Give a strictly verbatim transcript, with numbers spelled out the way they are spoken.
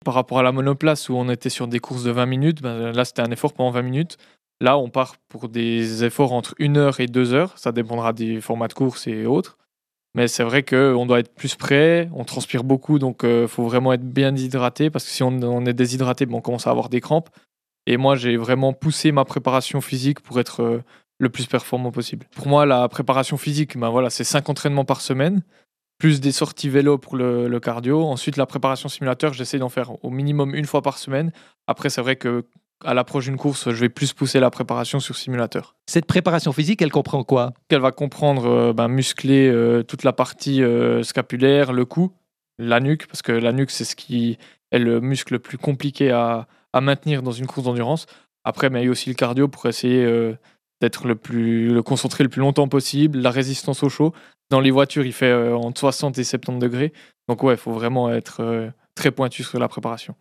Par rapport à la monoplace où on était sur des courses de vingt minutes, ben, là, c'était un effort pendant vingt minutes. Là, on part pour des efforts entre une heure et deux heures, ça dépendra des formats de course et autres. Mais c'est vrai qu'on doit être plus prêt, on transpire beaucoup, donc il faut vraiment être bien hydraté parce que si on on est déshydraté, ben, on commence à avoir des crampes et moi, j'ai vraiment poussé ma préparation physique pour être, heu, le plus performant possible. Pour moi, la préparation physique, ben, voilà, c'est cinq entraînements par semaine, plus des sorties vélo pour le le cardio. Ensuite, la préparation simulateur, j'essaie d'en faire au minimum une fois par semaine. Après, c'est vrai qu'à l'approche d'une course, je vais plus pousser la préparation sur simulateur. Cette préparation physique, elle comprend quoi? Elle va comprendre, heu, ben, muscler, heu, toute la partie, heu, scapulaire, le cou, la nuque, parce que la nuque, c'est ce qui est le muscle le plus compliqué à à maintenir dans une course d'endurance. Après, mais il y a aussi le cardio pour essayer, heu, d'être le plus le concentré le plus longtemps possible, la résistance au chaud. Dans les voitures, il fait, heu, entre soixante et soixante-dix degrés. Donc ouais, il faut vraiment être, heu, très pointu sur la préparation.